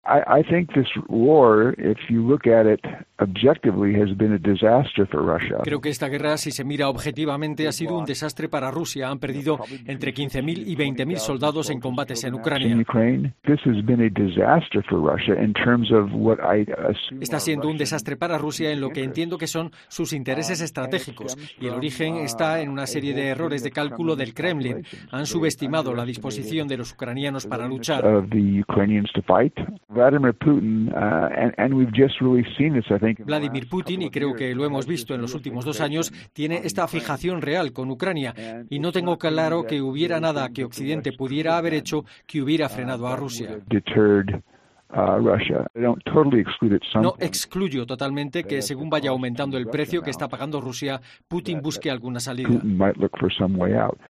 I think this war, if you look at it objectively, has been a disaster for Russia. Creo que esta guerra, si se mira objetivamente, ha sido un desastre para Rusia. Han perdido entre 15.000 y 20.000 soldados en combates en Ucrania. Está siendo un desastre para Rusia en lo que entiendo que son sus intereses estratégicos, y el origen está en una serie de errores de cálculo del Kremlin. Han subestimado la disposición de los ucranianos para luchar. Vladimir Putin, y creo que lo hemos visto en los últimos 2 años, tiene esta fijación real con Ucrania, y no tengo claro que hubiera nada que Occidente pudiera haber hecho que hubiera frenado a Rusia. No excluyo totalmente que, según vaya aumentando el precio que está pagando Rusia, Putin busque alguna salida.